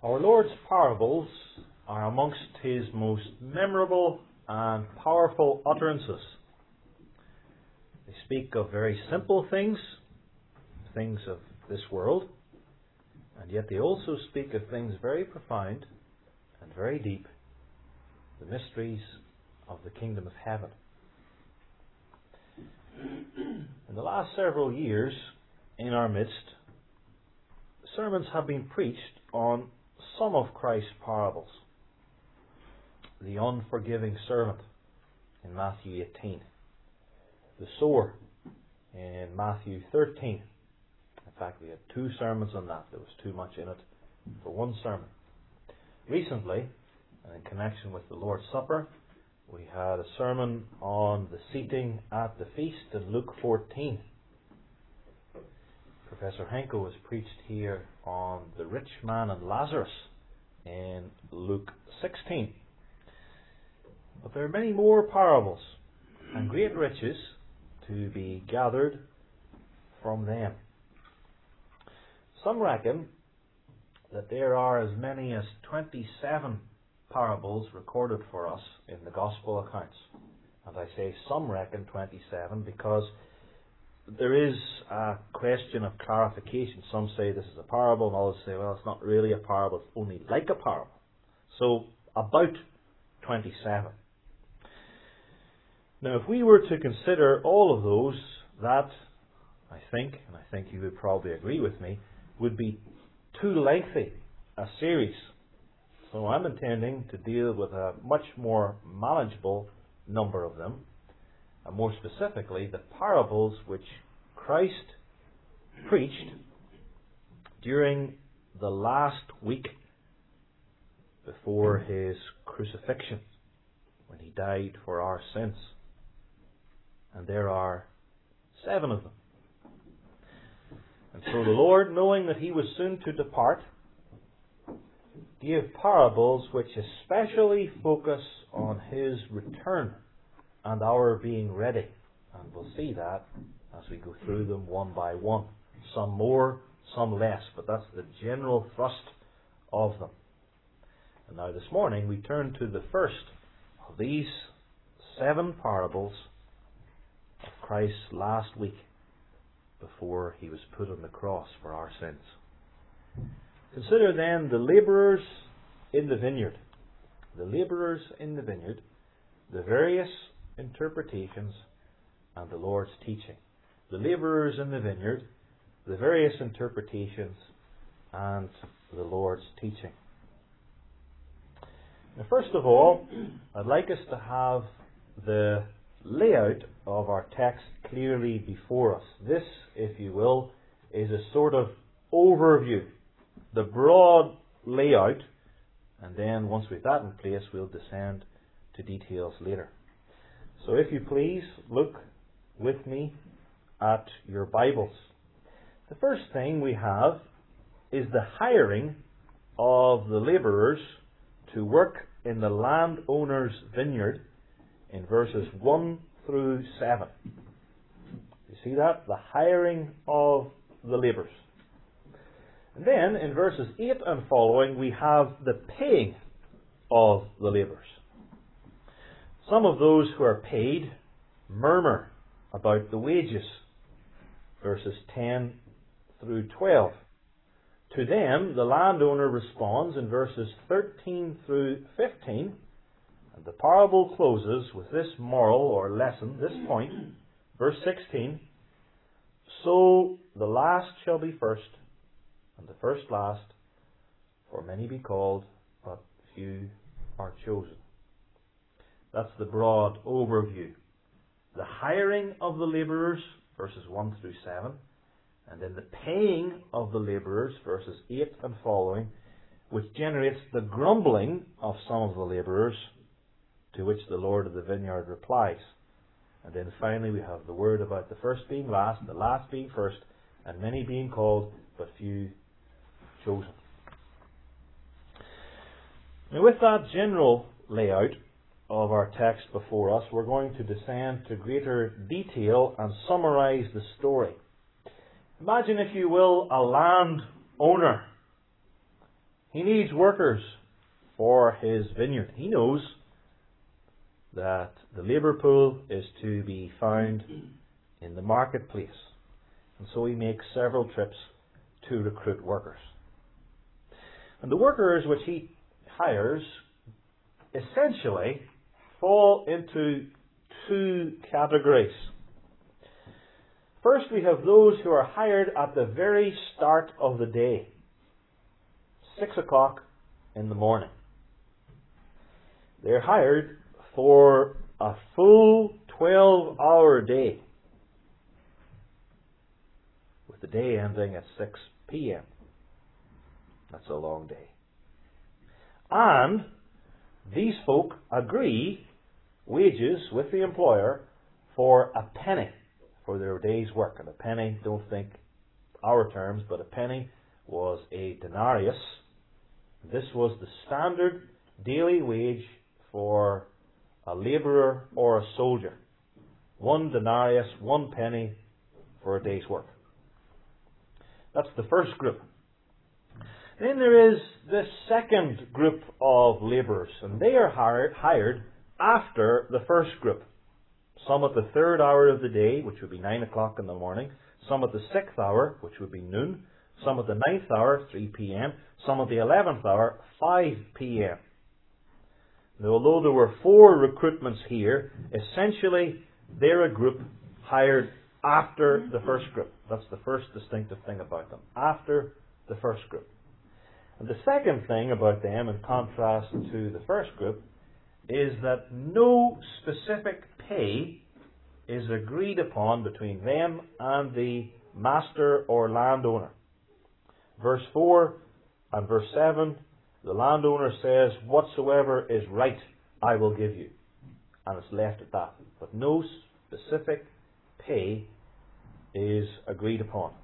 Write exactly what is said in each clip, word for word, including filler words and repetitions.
Our Lord's parables are amongst his most memorable and powerful utterances. They speak of very simple things, things of this world, and yet they also speak of things very profound and very deep, the mysteries of the kingdom of heaven. In the last several years, in our midst, sermons have been preached on some of Christ's parables. The unforgiving servant in Matthew eighteen. The sower in Matthew thirteen. In fact, we had two sermons on that. There was too much in it for one sermon. Recently, and in connection with the Lord's Supper, we had a sermon on the seating at the feast in Luke fourteen. Professor Henko has preached here on the rich man and Lazarus in Luke sixteen. But there are many more parables and great riches to be gathered from them. Some reckon that there are as many as twenty-seven parables recorded for us in the Gospel accounts. And I say some reckon twenty-seven because there is a question of clarification. Some say this is a parable, and others say, well, it's not really a parable, it's only like a parable. So, about twenty-seven. Now, if we were to consider all of those, that, I think, and I think you would probably agree with me, would be too lengthy a series. So I'm intending to deal with a much more manageable number of them, and more specifically, the parables which Christ preached during the last week before his crucifixion, when he died for our sins. And there are seven of them. And so the Lord, knowing that he was soon to depart, gave parables which especially focus on his return and our being ready. And we'll see that as we go through them one by one. Some more, some less, but that's the general thrust of them. And now this morning we turn to the first of these seven parables of Christ's last week before he was put on the cross for our sins. Consider then the labourers in the vineyard. The labourers in the vineyard, the various interpretations, and the Lord's teaching. The labourers in the vineyard, the various interpretations, and the Lord's teaching. Now, first of all, I'd like us to have the layout of our text clearly before us. This, if you will, is a sort of overview, the broad layout, and then once we've that in place, we'll descend to details later. So if you please, look with me at your Bibles. The first thing we have is the hiring of the labourers to work in the landowner's vineyard in verses one through seven. You see that? The hiring of the labourers. And then in verses eight and following we have the paying of the labourers. Some of those who are paid murmur about the wages. Verses ten through twelve. To them the landowner responds in verses thirteen through fifteen. And the parable closes with this moral or lesson, this point, verse sixteen. So the last shall be first, and the first last, for many be called, but few are chosen. That's the broad overview. The hiring of the labourers, verses one through seven, and then the paying of the labourers, verses eight and following, which generates the grumbling of some of the labourers, to which the Lord of the vineyard replies. And then finally we have the word about the first being last, the last being first, and many being called, but few chosen. Now, with that general layout of our text before us, we're going to descend to greater detail and summarize the story. Imagine, if you will, a land owner He needs workers for his vineyard. He knows that the labour pool is to be found in the marketplace. And so he makes several trips to recruit workers. And the workers which he hires essentially fall into two categories. First, we have those who are hired at the very start of the day, six o'clock in the morning. They're hired for a full twelve-hour day, with the day ending at six p.m. That's a long day. And these folk agree wages with the employer for a penny for their day's work. And a penny, don't think our terms, but a penny was a denarius. This was the standard daily wage for a labourer or a soldier. One denarius, one penny for a day's work. That's the first group. Then there is this second group of labourers, and they are hired, hired after the first group. Some at the third hour of the day, which would be nine o'clock in the morning. Some at the sixth hour, which would be noon. Some at the ninth hour, three p.m. Some at the eleventh hour, five p.m. Now, although there were four recruitments here, essentially they're a group hired after the first group. That's the first distinctive thing about them. After the first group. And the second thing about them, in contrast to the first group, is that no specific pay is agreed upon between them and the master or landowner. Verse four and verse seven, the landowner says, "Whatsoever is right, I will give you." And it's left at that. But no specific pay is agreed upon.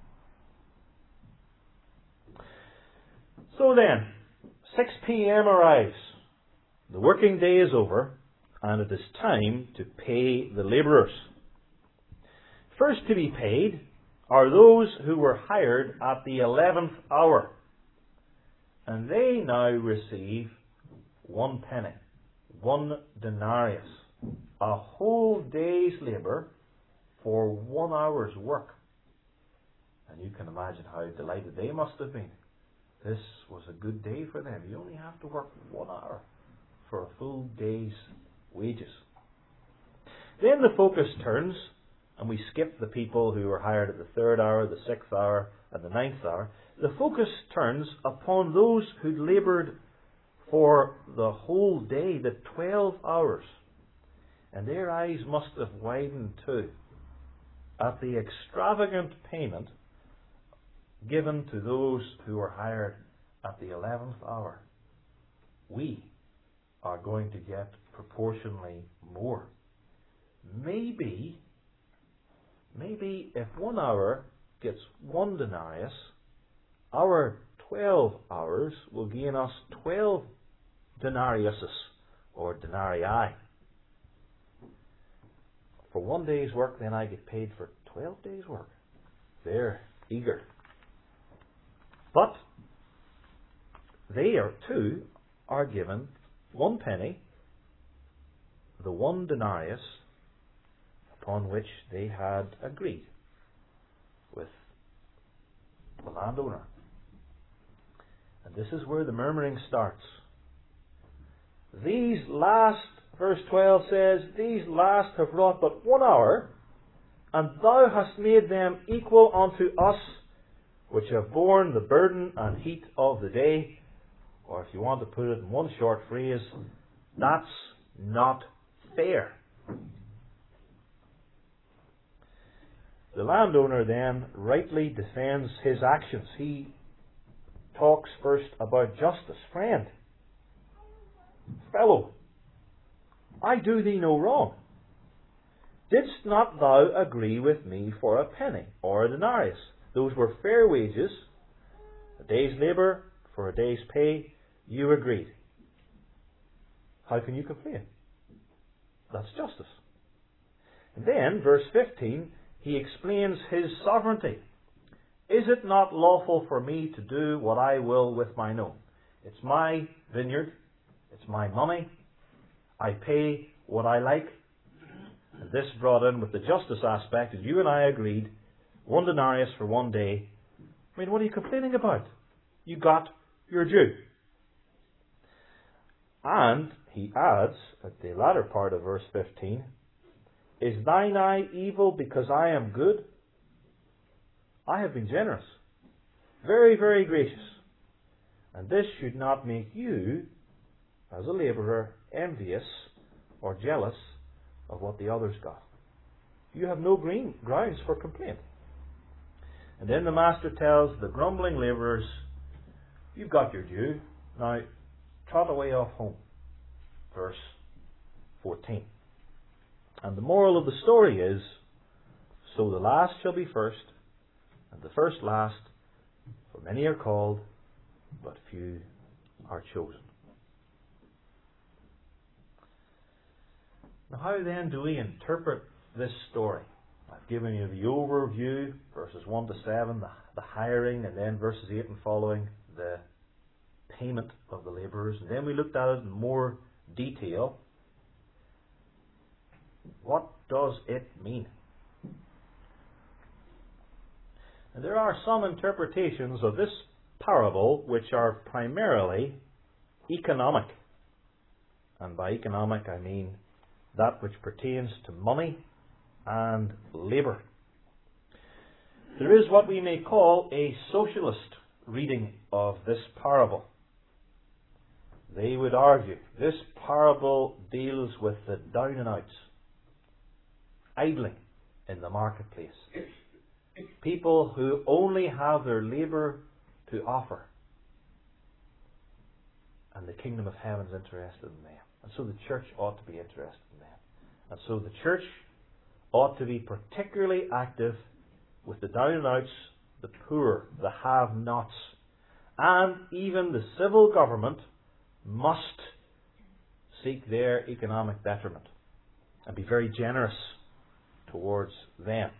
So then, six p.m. arrives. The working day is over, and it is time to pay the labourers. First to be paid are those who were hired at the eleventh hour. And they now receive one penny, one denarius, a whole day's labour for one hour's work. And you can imagine how delighted they must have been. This was a good day for them. You only have to work one hour for a full day's wages. Then the focus turns, and we skip the people who were hired at the third hour, the sixth hour, and the ninth hour. The focus turns upon those who laboured for the whole day, the twelve hours. And their eyes must have widened too at the extravagant payment given to those who were hired at the eleventh hour. We are going to get proportionally more. Maybe, maybe if one hour gets one denarius, our twelve hours will gain us twelve denariuses, or denarii. For one day's work, then I get paid for twelve days' work. They're eager. But they are too are given one penny, the one denarius upon which they had agreed with the landowner. And this is where the murmuring starts. These last, verse twelve says, these last have wrought but one hour, and thou hast made them equal unto us, which have borne the burden and heat of the day. Or if you want to put it in one short phrase, that's not fair. The landowner then rightly defends his actions. He talks first about justice. Friend, fellow, I do thee no wrong. Didst not thou agree with me for a penny or a denarius? Those were fair wages, a day's labour for a day's pay. You agreed. How can you complain? That's justice. And then, verse fifteen, he explains his sovereignty. Is it not lawful for me to do what I will with mine own? It's my vineyard. It's my money. I pay what I like. And this brought in with the justice aspect, and you and I agreed, one denarius for one day. I mean, what are you complaining about? You got your due. And he adds, at the latter part of verse fifteen, is thine eye evil because I am good? I have been generous, very, very gracious. And this should not make you, as a labourer, envious or jealous of what the others got. You have no green grounds for complaint. And then the master tells the grumbling labourers, you've got your due, now trot away off home. Verse fourteen. And the moral of the story is, so the last shall be first, and the first last, for many are called, but few are chosen. Now, how then do we interpret this story? I've given you the overview, verses one to seven, the, the hiring, and then verses eight and following, the payment of the labourers. And then we looked at it in more detail. What does it mean? And there are some interpretations of this parable which are primarily economic. And by economic I mean that which pertains to money and labour. There is what we may call a socialist reading of this parable. They would argue this parable deals with the down and outs, idling in the marketplace, people who only have their labour to offer, and the kingdom of heaven is interested in them. And so the church ought to be interested in them. And so the church ought to be particularly active with the down and outs, the poor, the have-nots, and even the civil government must seek their economic betterment and be very generous towards them.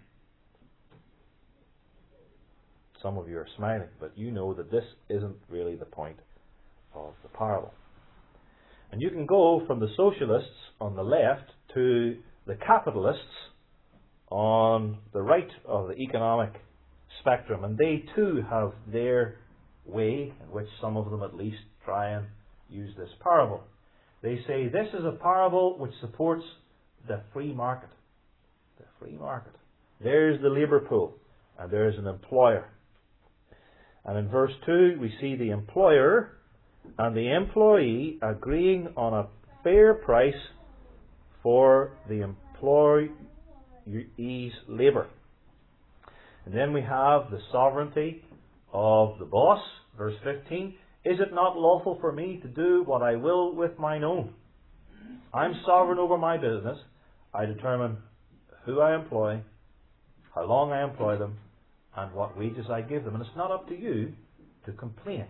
Some of you are smiling, but you know that this isn't really the point of the parable. And you can go from the socialists on the left to the capitalists on the right of the economic spectrum, and they too have their way, in which some of them at least try and use this parable. They say this is a parable which supports the free market. The free market. There's the labour pool, and there's an employer. And in verse two we see the employer and the employee agreeing on a fair price for the employee's labour. And then we have the sovereignty of the boss, verse fifteen. Is it not lawful for me to do what I will with mine own? I'm sovereign over my business. I determine who I employ, how long I employ them, and what wages I give them. And it's not up to you to complain.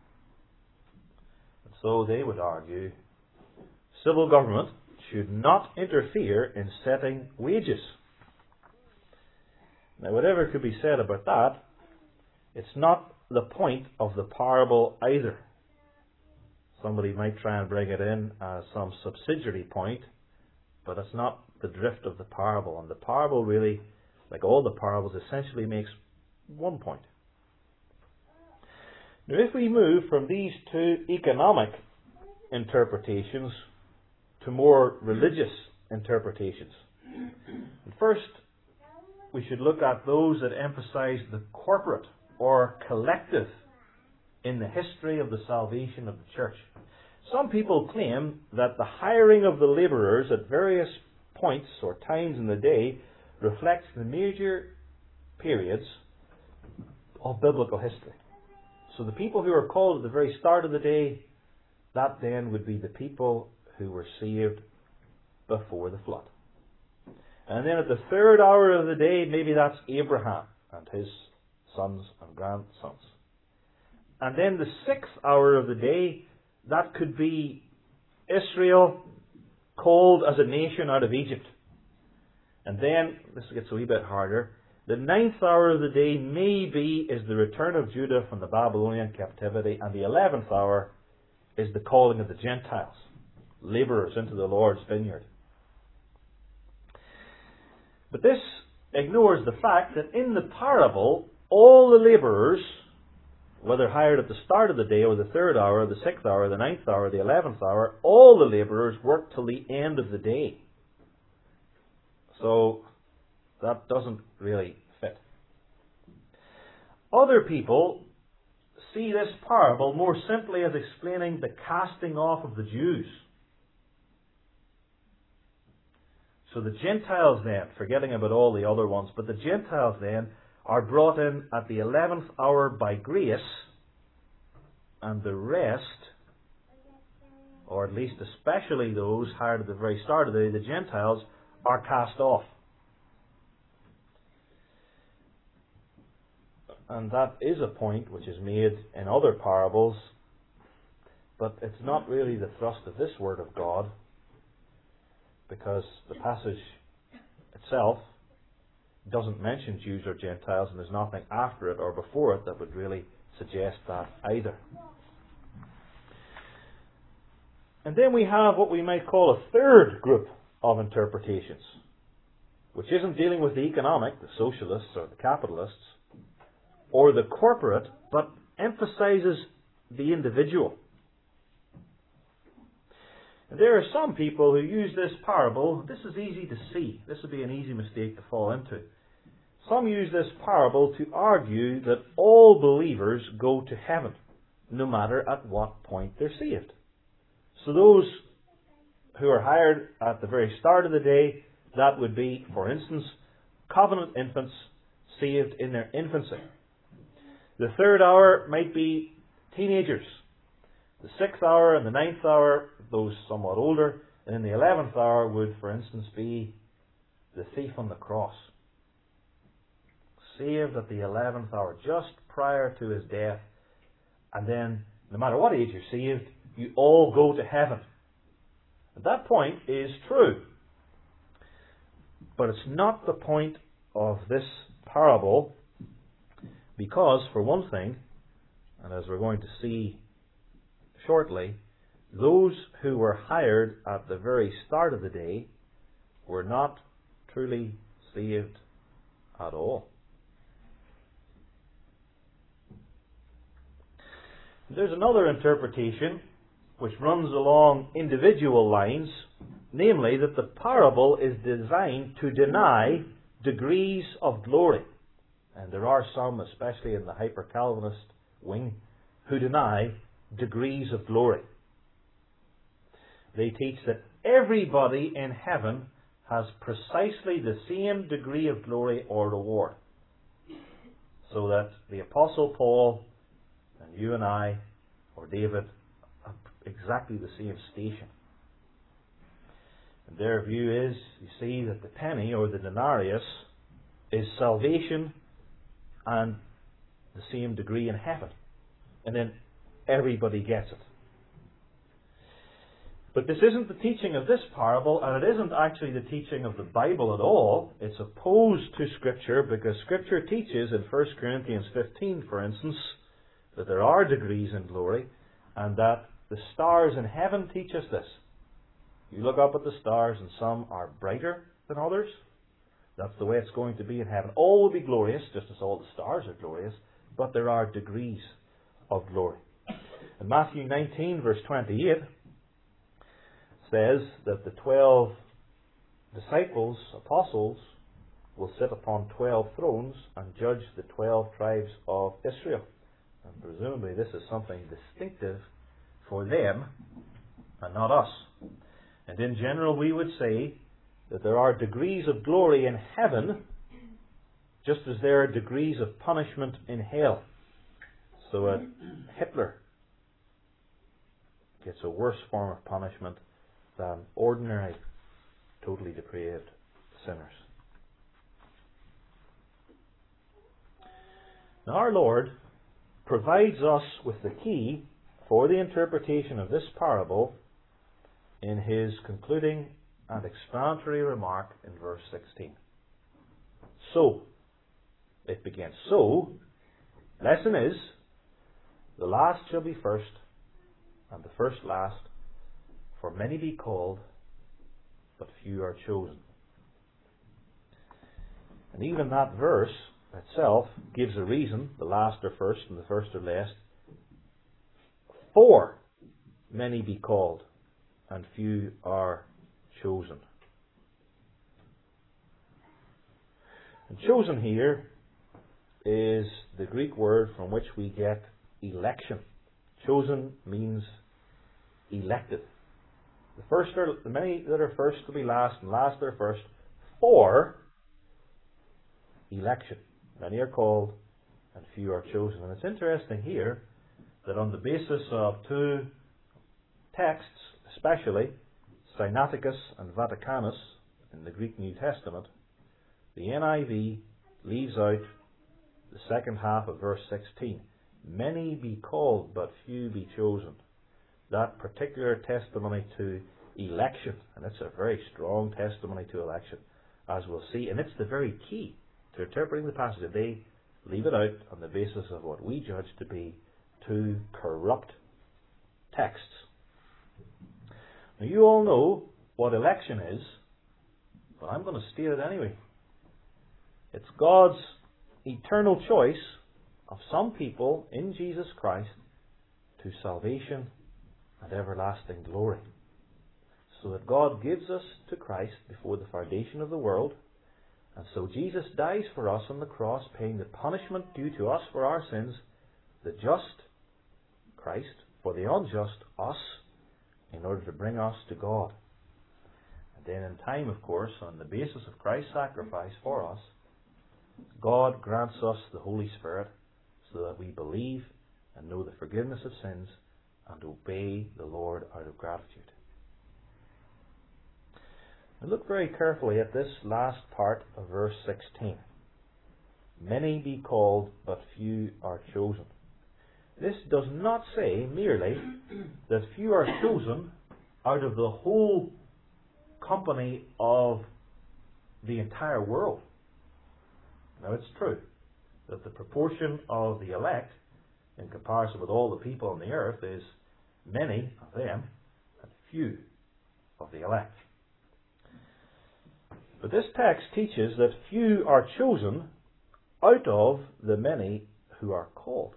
And so they would argue civil government should not interfere in setting wages. Now, whatever could be said about that, it's not the point of the parable either. Somebody might try and bring it in as some subsidiary point, but it's not the drift of the parable. And the parable really, like all the parables, essentially makes one point. Now, if we move from these two economic interpretations to more religious interpretations, first we should look at those that emphasize the corporate or collective in the history of the salvation of the church. Some people claim that the hiring of the labourers at various points or times in the day reflects the major periods of biblical history. So the people who are called at the very start of the day, that then would be the people who were saved before the flood. And then at the third hour of the day, maybe that's Abraham and his sons and grandsons. And then the sixth hour of the day, that could be Israel called as a nation out of Egypt. And then, this gets a wee bit harder, the ninth hour of the day maybe is the return of Judah from the Babylonian captivity, and the eleventh hour is the calling of the Gentiles, labourers into the Lord's vineyard. But this ignores the fact that in the parable, all the labourers, whether hired at the start of the day or the third hour, the sixth hour, the ninth hour, the eleventh hour, all the labourers work till the end of the day. So that doesn't really fit. Other people see this parable more simply as explaining the casting off of the Jews. So the Gentiles then, forgetting about all the other ones, but the Gentiles then are brought in at the eleventh hour by grace, and the rest, or at least especially those hired at the very start of the day, the Gentiles, are cast off. And that is a point which is made in other parables, but it's not really the thrust of this Word of God, because the passage itself doesn't mention Jews or Gentiles, and there's nothing after it or before it that would really suggest that either. And then we have what we might call a third group of interpretations, which isn't dealing with the economic, the socialists or the capitalists, or the corporate, but emphasizes the individual. And there are some people who use this parable. This is easy to see. This would be an easy mistake to fall into. Some use this parable to argue that all believers go to heaven, no matter at what point they're saved. So those who are hired at the very start of the day, that would be, for instance, covenant infants saved in their infancy. The third hour might be teenagers. The sixth hour and the ninth hour, those somewhat older. And then the eleventh hour would, for instance, be the thief on the cross. Saved at the eleventh hour, just prior to his death. And then, no matter what age you're saved, you all go to heaven. And that point is true. But it's not the point of this parable, because, for one thing, and as we're going to see shortly, those who were hired at the very start of the day were not truly saved at all. There's another interpretation which runs along individual lines, namely that the parable is designed to deny degrees of glory. And there are some, especially in the hyper-Calvinist wing, who deny degrees of glory. They teach that everybody in heaven has precisely the same degree of glory or reward. So that the Apostle Paul and you and I, or David, have exactly the same station. And their view is, you see, that the penny or the denarius is salvation and the same degree in heaven. And then everybody gets it. But this isn't the teaching of this parable, and it isn't actually the teaching of the Bible at all. It's opposed to Scripture, because Scripture teaches in First Corinthians fifteen, for instance, that there are degrees in glory, and that the stars in heaven teach us this. You look up at the stars, and some are brighter than others. That's the way it's going to be in heaven. All will be glorious, just as all the stars are glorious, but there are degrees of glory. In Matthew nineteen, verse twenty-eight, says that the twelve disciples, apostles, will sit upon twelve thrones and judge the twelve tribes of Israel. And presumably this is something distinctive for them and not us. And in general we would say that there are degrees of glory in heaven, just as there are degrees of punishment in hell. So a Hitler gets a worse form of punishment than ordinary, totally depraved sinners. Now our Lord provides us with the key for the interpretation of this parable in His concluding and explanatory remark in verse sixteen. So, it begins. So, lesson is, the last shall be first, and the first last. For many be called, but few are chosen. And even that verse itself gives a reason, the last are first and the first are last. For many be called, and few are chosen. And chosen here is the Greek word from which we get election. Chosen means elected. The first are, the many that are first will be last, and last are first, for election. Many are called, and few are chosen. And it's interesting here that on the basis of two texts, especially Sinaiticus and Vaticanus in the Greek New Testament, the N I V leaves out the second half of verse sixteen. Many be called, but few be chosen. That particular testimony to election, and it's a very strong testimony to election, as we'll see, and it's the very key to interpreting the passage. They leave it out on the basis of what we judge to be two corrupt texts. Now, you all know what election is, but I'm going to state it anyway. It's God's eternal choice of some people in Jesus Christ to salvation and everlasting glory. So that God gives us to Christ before the foundation of the world, and so Jesus dies for us on the cross, paying the punishment due to us for our sins, the just, Christ, for the unjust, us, in order to bring us to God. And then in time, of course, on the basis of Christ's sacrifice for us, God grants us the Holy Spirit so that we believe and know the forgiveness of sins and obey the Lord out of gratitude. And look very carefully at this last part of verse sixteen. Many be called, but few are chosen. This does not say merely that few are chosen out of the whole company of the entire world. Now, it's true that the proportion of the elect in comparison with all the people on the earth is many of them and few of the elect. But this text teaches that few are chosen out of the many who are called.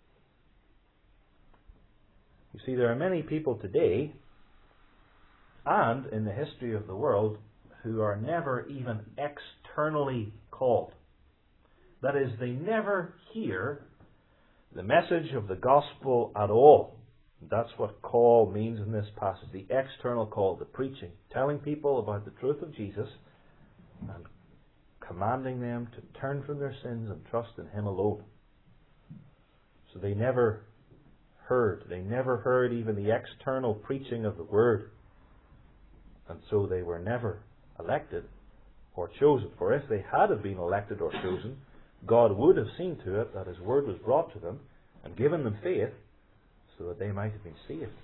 You see, there are many people today and in the history of the world who are never even externally called. That is, they never hear the message of the gospel at all. That's what call means in this passage. The external call, the preaching, telling people about the truth of Jesus and commanding them to turn from their sins and trust in Him alone. So they never heard. They never heard even the external preaching of the Word. And so they were never elected or chosen. For if they had have been elected or chosen, God would have seen to it that His Word was brought to them and given them faith so that they might have been saved.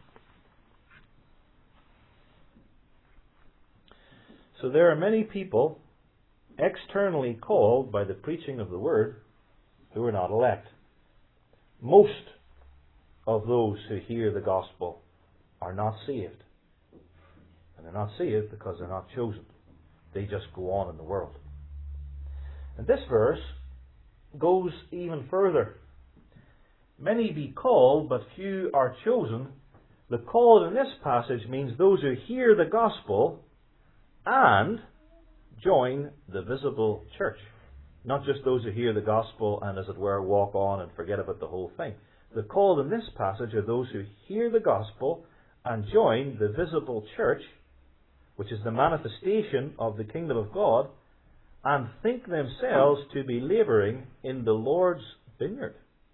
So there are many people externally called by the preaching of the Word who are not elect. Most of those who hear the gospel are not saved. And they're not saved because they're not chosen. They just go on in the world. And this verse goes even further. Many be called, but few are chosen. The called in this passage means those who hear the gospel and join the visible church. Not just those who hear the gospel and, as it were, walk on and forget about the whole thing. The called in this passage are those who hear the gospel and join the visible church, which is the manifestation of the kingdom of God, and think themselves to be labouring in the Lord's vineyard.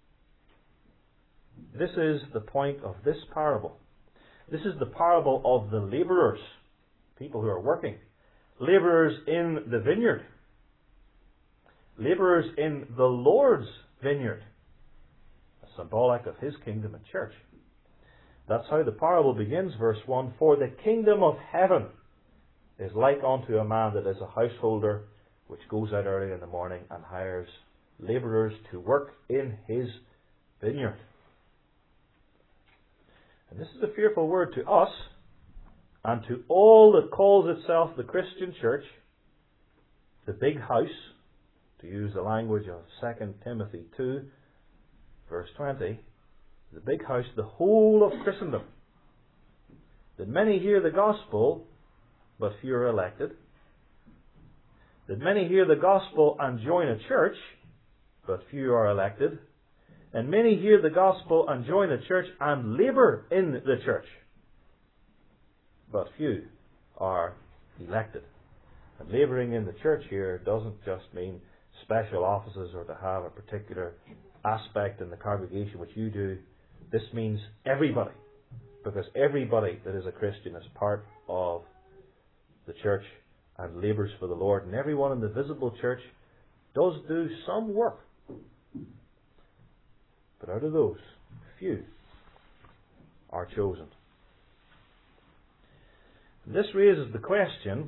This is the point of this parable. This is the parable of the labourers, people who are working. Labourers in the vineyard. Labourers in the Lord's vineyard. Symbolic of His kingdom and church. That's how the parable begins, verse one. For the kingdom of heaven is like unto a man that is a householder, which goes out early in the morning and hires labourers to work in his vineyard. And this is a fearful word to us and to all that calls itself the Christian church, the big house, to use the language of Second Timothy two, verse twenty, the big house, the whole of Christendom. That many hear the gospel, but few are elected. That many hear the gospel and join a church, but few are elected. And many hear the gospel and join a church and labour in the church, but few are elected. And labouring in the church here doesn't just mean special offices or to have a particular aspect in the congregation which you do. This means everybody, because everybody that is a Christian is part of the church and labours for the Lord. And everyone in the visible church does do some work. But out of those, few are chosen. This raises the question,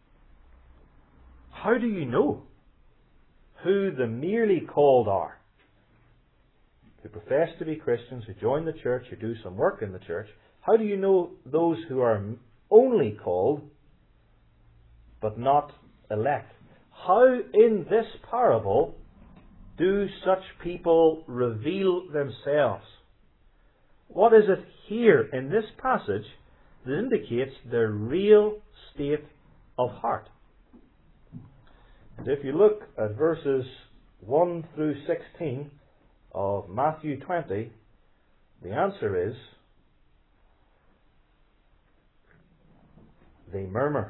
how do you know who the merely called are? Who profess to be Christians, who join the church, who do some work in the church. How do you know those who are only called but not elect? How in this parable do such people reveal themselves? What is it here in this passage that indicates their real state of heart? And if you look at verses one through sixteen of Matthew twenty, the answer is they murmur.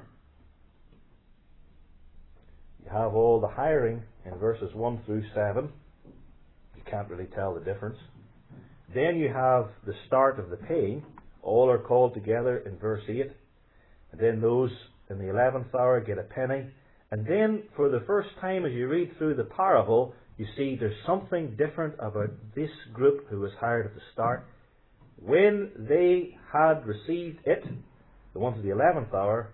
You have all the hiring in verses one through seven. You can't really tell the difference. Then you have the start of the paying. All are called together in verse eight. And then those in the eleventh hour get a penny. And then for the first time as you read through the parable, you see there's something different about this group who was hired at the start. When they had received it, the ones at the eleventh hour,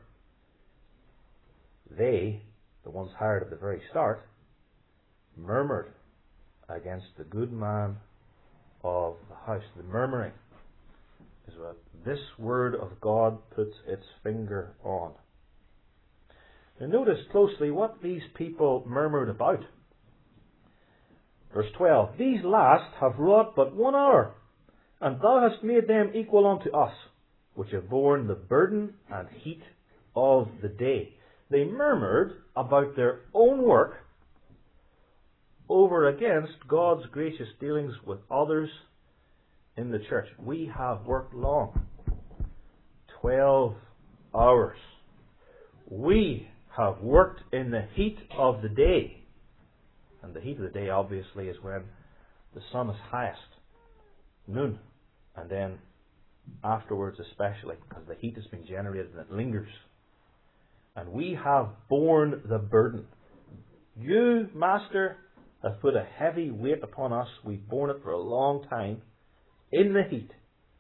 they, the ones hired at the very start, murmured against the good man of the house. The murmuring is what this word of God puts its finger on. Now notice closely what these people murmured about. Verse twelve, these last have wrought but one hour, and thou hast made them equal unto us, which have borne the burden and heat of the day. They murmured about their own work over against God's gracious dealings with others in the church. We have worked long. Twelve hours. We have worked in the heat of the day. And the heat of the day obviously is when the sun is highest. Noon. And then afterwards especially, because the heat has been generated and it lingers. And we have borne the burden. You, Master, have put a heavy weight upon us. We've borne it for a long time in the heat.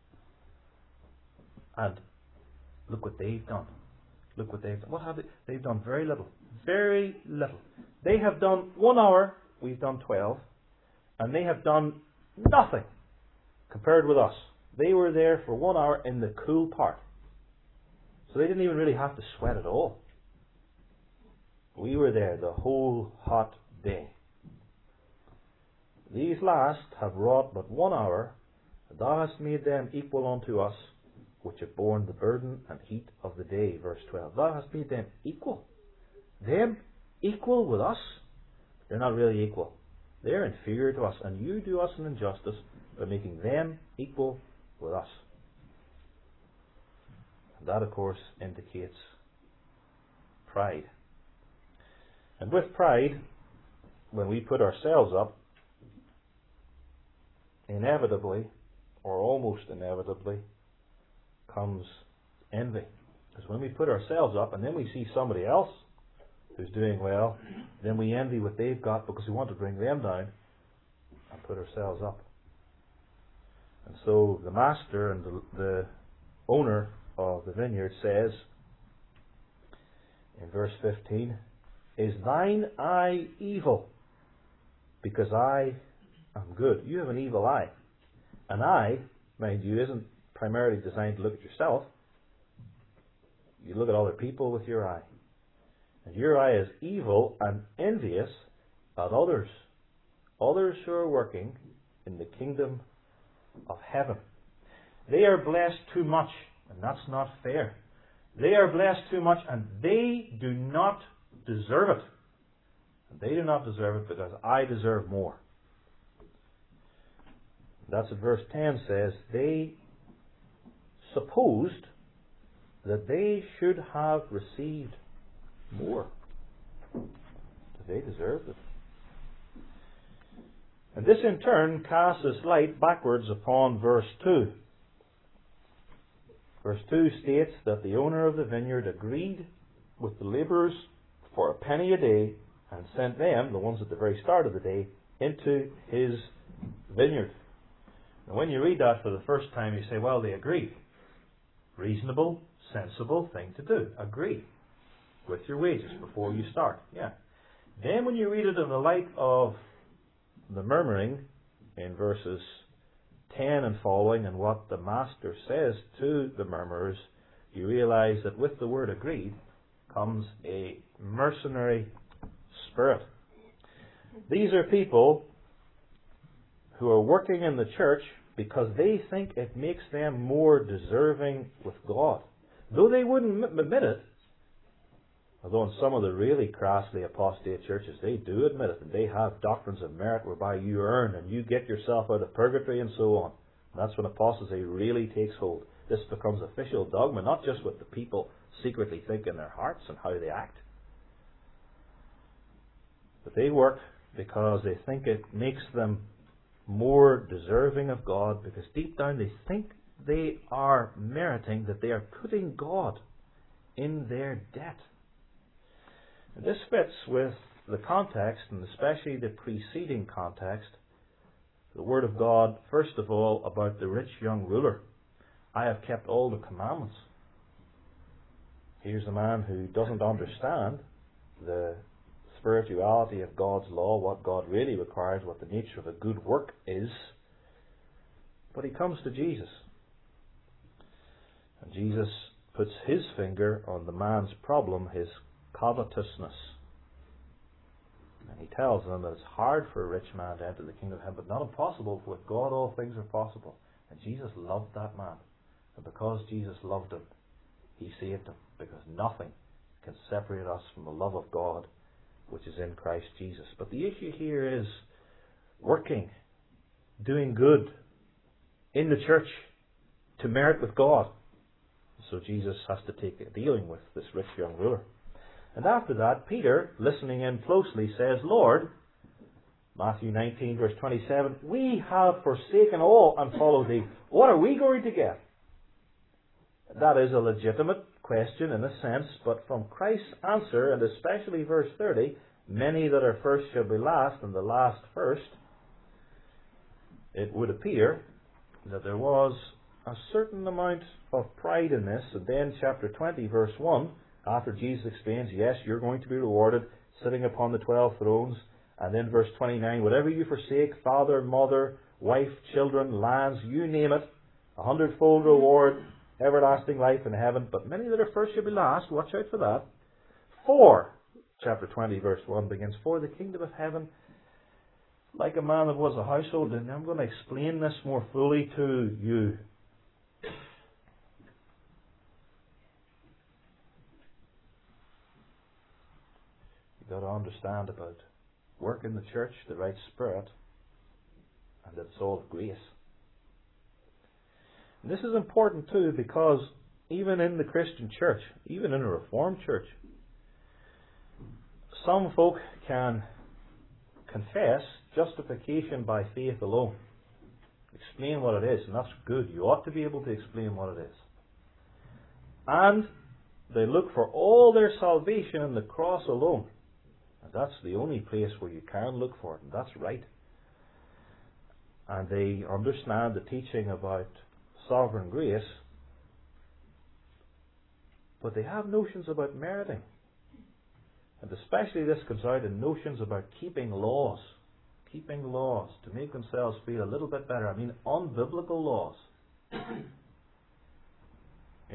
And look what they've done. Look what they've done. What have they? They've done very little. Very little. They have done one hour. We've done twelve. And they have done nothing compared with us. They were there for one hour in the cool part. So they didn't even really have to sweat at all. We were there the whole hot day. These last have wrought but one hour, and thou hast made them equal unto us, which have borne the burden and heat of the day. Verse twelve. Thou hast made them equal. Them equal with us? They're not really equal. They're inferior to us, and you do us an injustice by making them equal with us. And that, of course, indicates pride. And with pride, when we put ourselves up, inevitably, or almost inevitably, comes envy. Because when we put ourselves up and then we see somebody else who's doing well, then we envy what they've got because we want to bring them down and put ourselves up. And so the master and the, the owner of the vineyard says in verse fifteen, is thine eye evil because I am good? You have an evil eye. An eye, mind you, isn't primarily designed to look at yourself. You look at other people with your eye. And your eye is evil and envious at others. Others who are working in the kingdom of heaven. They are blessed too much, and that's not fair. They are blessed too much, and they do not deserve it. And they do not deserve it because I deserve more. That's what verse ten says. They supposed that they should have received more. They deserved it. And this in turn casts its light backwards upon verse two. Verse two states that the owner of the vineyard agreed with the labourers for a penny a day and sent them, the ones at the very start of the day, into his vineyard. And when you read that for the first time, you say, well, they agreed. Reasonable, sensible thing to do. Agree with your wages before you start. Yeah. Then when you read it in the light of the murmuring in verses ten and following and what the master says to the murmurers, you realize that with the word agreed comes a mercenary spirit. These are people who are working in the church because they think it makes them more deserving with God. Though they wouldn't admit it, although in some of the really crassly apostate churches, they do admit it, and they have doctrines of merit whereby you earn and you get yourself out of purgatory and so on. And that's when apostasy really takes hold. This becomes official dogma, not just what the people secretly think in their hearts and how they act. But they work because they think it makes them more deserving of God, because deep down they think they are meriting, that they are putting God in their debt. And this fits with the context, and especially the preceding context, the Word of God, first of all, about the rich young ruler. I have kept all the commandments. Here's a man who doesn't understand the spirituality of God's law, what God really requires, what the nature of a good work is. But he comes to Jesus. And Jesus puts his finger on the man's problem, his covetousness. And he tells them that it's hard for a rich man to enter the kingdom of heaven, but not impossible, for with God all things are possible. And Jesus loved that man. And because Jesus loved him, he saved him, because nothing can separate us from the love of God which is in Christ Jesus. But the issue here is working, doing good in the church to merit with God. So Jesus has to take a dealing with this rich young ruler. And after that, Peter, listening in closely, says, Lord, Matthew nineteen, verse twenty-seven, we have forsaken all and followed thee. What are we going to get? That is a legitimate question in a sense, but from Christ's answer, and especially verse thirty, many that are first shall be last, and the last first, it would appear that there was a certain amount of pride in this. And then chapter twenty, verse one, after Jesus explains, yes, you're going to be rewarded, sitting upon the twelve thrones. And then verse twenty-nine, whatever you forsake, father, mother, wife, children, lands, you name it, a hundredfold reward, everlasting life in heaven. But many that are first shall be last. Watch out for that. For, chapter twenty, verse one begins, for the kingdom of heaven, like a man that was a household. And I'm going to explain this more fully to you. You've got to understand about work in the church, the right spirit, and that it's all of grace. And this is important too, because even in the Christian church, even in a Reformed church, some folk can confess justification by faith alone. Explain what it is, and that's good. You ought to be able to explain what it is. And they look for all their salvation in the cross alone. And that's the only place where you can look for it, and that's right. And they understand the teaching about sovereign grace, but they have notions about meriting. And especially this comes out in notions about keeping laws. Keeping laws to make themselves feel a little bit better. I mean, unbiblical laws.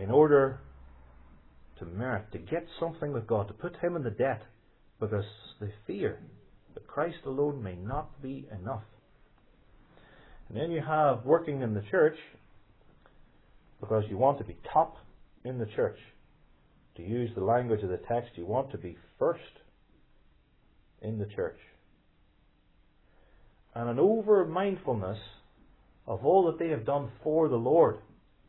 in order to merit, to get something with God, to put Him in the debt, because they fear that Christ alone may not be enough. And then you have working in the church because you want to be top in the church. To use the language of the text, you want to be first in the church. And an over mindfulness of all that they have done for the Lord.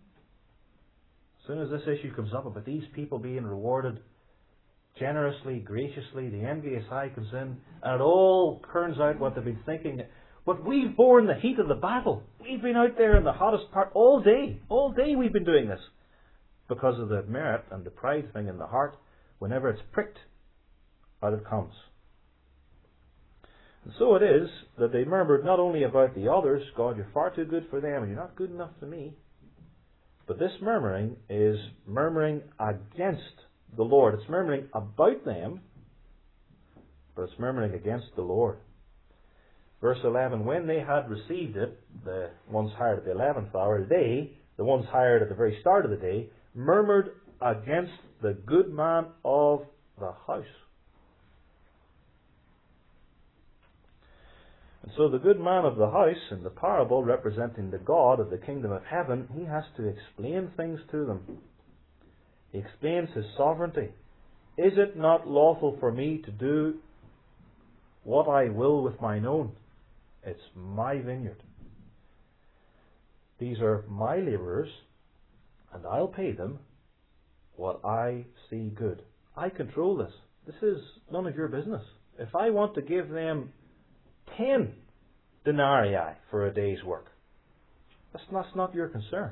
As soon as this issue comes up about these people being rewarded generously, graciously, the envious eye comes in, and it all turns out what they've been thinking. But we've borne the heat of the battle. We've been out there in the hottest part all day. All day we've been doing this. Because of the merit and the pride thing in the heart, whenever it's pricked, out it comes. And so it is that they murmured not only about the others, God, you're far too good for them, and you're not good enough for me. But this murmuring is murmuring against the Lord. It's murmuring about them, but it's murmuring against the Lord. Verse eleven, when they had received it, the ones hired at the eleventh hour, they, the ones hired at the very start of the day, murmured against the good man of the house. And so the good man of the house, in the parable representing the God of the kingdom of heaven, he has to explain things to them. He explains his sovereignty. Is it not lawful for me to do what I will with mine own? It's my vineyard. These are my labourers, and I'll pay them what I see good. I control this. This is none of your business. If I want to give them ten denarii for a day's work, that's not, that's not your concern.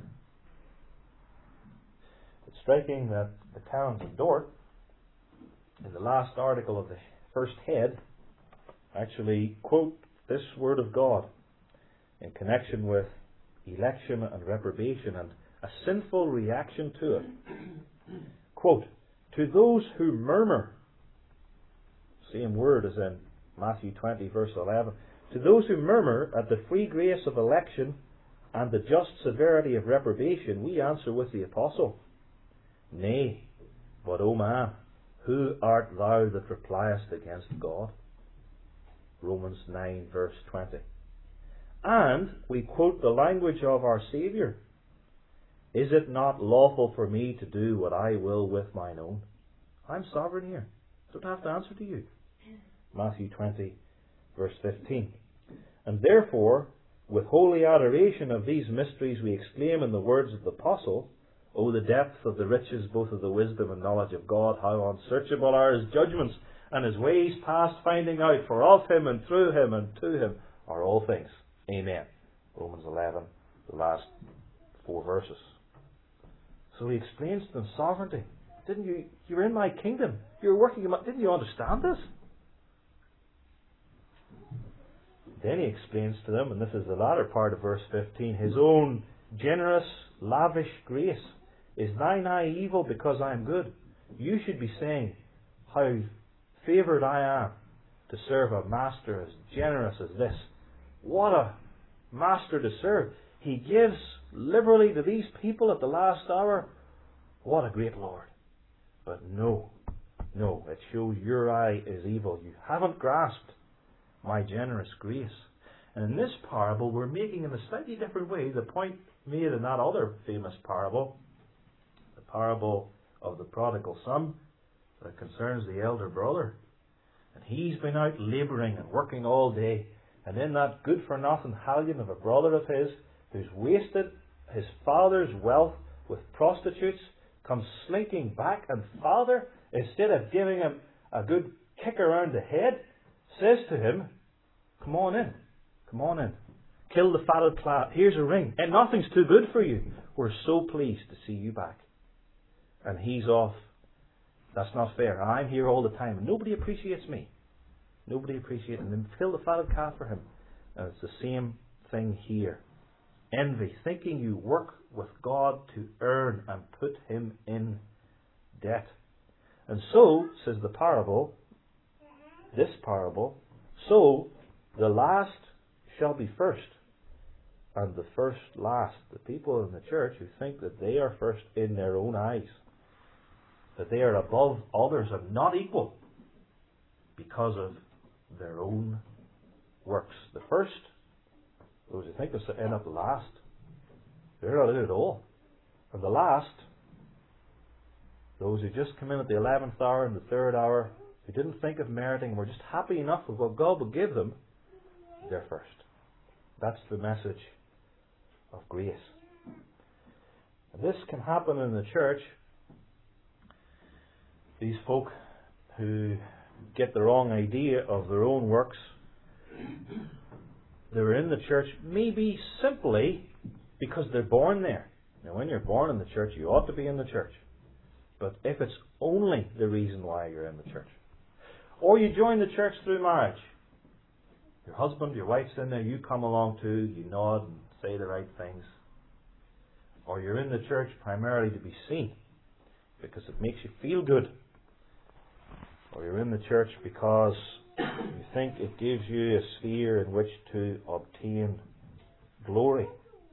It's striking that the Canons of Dort, in the last article of the first head, actually quote this word of God in connection with election and reprobation and a sinful reaction to it. Quote, to those who murmur, same word as in Matthew twenty verse eleven, to those who murmur at the free grace of election and the just severity of reprobation, we answer with the apostle, nay, but O man, who art thou that repliest against God? Romans nine verse twenty. And we quote the language of our Saviour. Is it not lawful for me to do what I will with mine own? I'm sovereign here. I don't have to answer to you. Matthew twenty verse fifteen. And therefore, with holy adoration of these mysteries, we exclaim in the words of the apostle, O the depth of the riches both of the wisdom and knowledge of God, how unsearchable are his judgments, and his ways past finding out, for of him and through him and to him are all things. Amen. Romans eleven, the last four verses. So he explains to them sovereignty. Didn't you, you're in my kingdom. You're working in my, didn't you understand this? Then he explains to them, and this is the latter part of verse fifteen, his own generous, lavish grace. Is thine eye evil because I am good? You should be saying, how favoured I am to serve a master as generous as this. What a master to serve. He gives liberally to these people at the last hour. What a great Lord. But no, no, it shows your eye is evil. You haven't grasped my generous grace. And in this parable, we're making in a slightly different way the point made in that other famous parable, the parable of the prodigal son, that concerns the elder brother. And he's been out labouring and working all day, and then that good-for-nothing hallion of a brother of his, who's wasted his father's wealth with prostitutes, comes slinking back, and father, instead of giving him a good kick around the head, says to him, come on in, come on in, kill the fatted calf, here's a ring, and nothing's too good for you. We're so pleased to see you back. And he's off. That's not fair. I'm here all the time, and nobody appreciates me. Nobody appreciates him. And kill the fatted calf for him. And it's the same thing here. Envy, thinking you work with God to earn and put him in debt. And so, says the parable, this parable, so the last shall be first, and the first last. The people in the church who think that they are first in their own eyes, that they are above others and not equal because of their own works. The first, those who think they'll end up last, they're not in it at all. And the last, those who just come in at the eleventh hour and the third hour, who didn't think of meriting and were just happy enough with what God would give them, they're first. That's the message of grace. And this can happen in the church. These folk who get the wrong idea of their own works, they're in the church maybe simply because they're born there. Now, when you're born in the church, you ought to be in the church. But if it's only the reason why you're in the church, or you join the church through marriage, your husband, your wife's in there, you come along too, you nod and say the right things, or you're in the church primarily to be seen because it makes you feel good, or you're in the church because you think it gives you a sphere in which to obtain glory.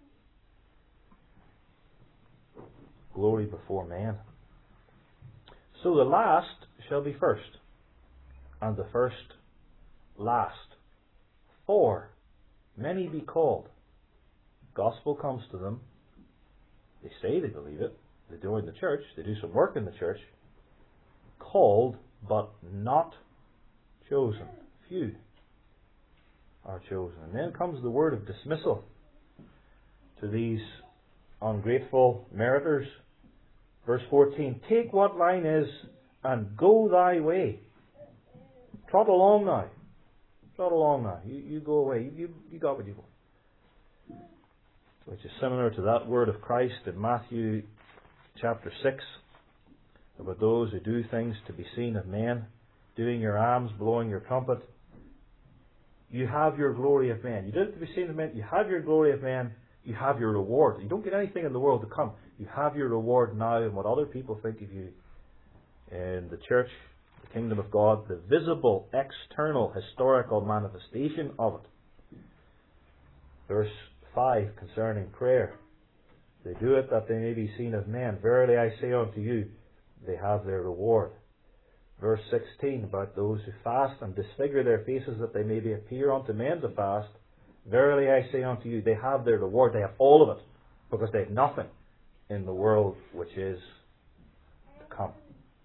Glory before men. So the last shall be first, and the first last. For many be called. Gospel comes to them. They say they believe it. They join the church. They do some work in the church. Called, but not chosen. Few are chosen. And then comes the word of dismissal to these ungrateful meriters. Verse fourteen, take what thine is and go thy way. Trot along now. Trot along now. You, you go away. You, you, you got what you want. Which is similar to that word of Christ in Matthew chapter six about those who do things to be seen of men, doing your alms, blowing your trumpet. You have your glory of men. You do it to be seen of men. You have your glory of men. You have your reward. You don't get anything in the world to come. You have your reward now in what other people think of you in the church, the kingdom of God, the visible, external, historical manifestation of it. Verse five concerning prayer. They do it that they may be seen of men. Verily I say unto you, they have their reward. Verse sixteen about those who fast and disfigure their faces that they may be appear unto men to fast. Verily I say unto you, they have their reward. They have all of it, because they have nothing in the world which is to come.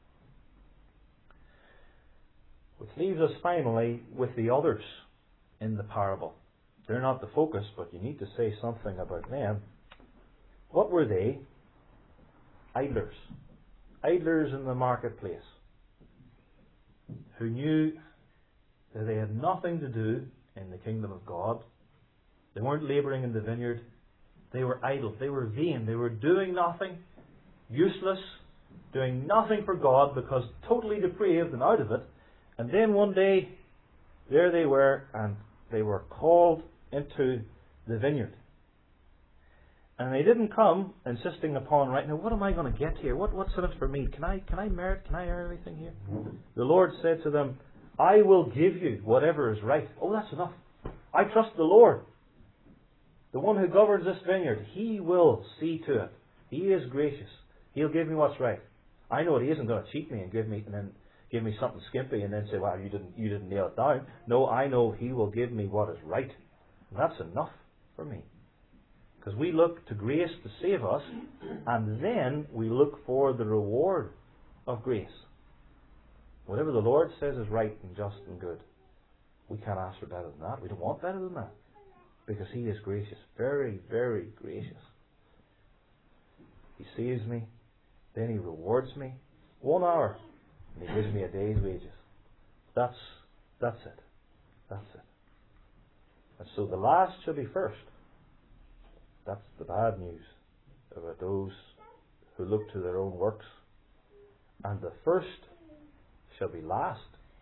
Which leaves us finally with the others in the parable. They're not the focus, but you need to say something about them. What were they? Idlers. Idlers in the marketplace, who knew that they had nothing to do in the kingdom of God. They weren't labouring in the vineyard. They were idle. They were vain. They were doing nothing, useless, doing nothing for God because totally depraved and out of it. And then one day, there they were, and they were called into the vineyard. And they didn't come insisting upon, right, now what am I going to get here? What, what's in it for me? Can I, can I merit? Can I earn anything here? The Lord said to them, I will give you whatever is right. Oh, that's enough. I trust the Lord. The one who governs this vineyard, He will see to it. He is gracious. He'll give me what's right. I know He isn't going to cheat me and give me and then give me something skimpy and then say, "Wow, you didn't you didn't nail it down." No, I know He will give me what is right, and that's enough for me. Because we look to grace to save us, and then we look for the reward of grace. Whatever the Lord says is right and just and good, we can't ask for better than that. We don't want better than that. Because He is gracious. Very, very gracious. He saves me. Then He rewards me. One hour. And He gives me a day's wages. That's, that's it. That's it. And so the last shall be first. That's the bad news about those who look to their own works. And the first shall be last.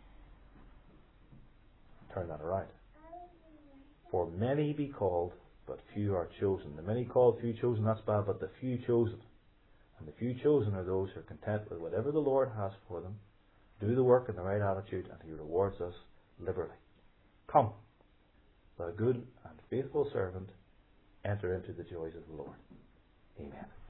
Turn that around. For many be called, but few are chosen. The many called, few chosen, that's bad, but the few chosen. And the few chosen are those who are content with whatever the Lord has for them, do the work in the right attitude, and He rewards us liberally. Come, thou good and faithful servant, enter into the joys of the Lord. Amen.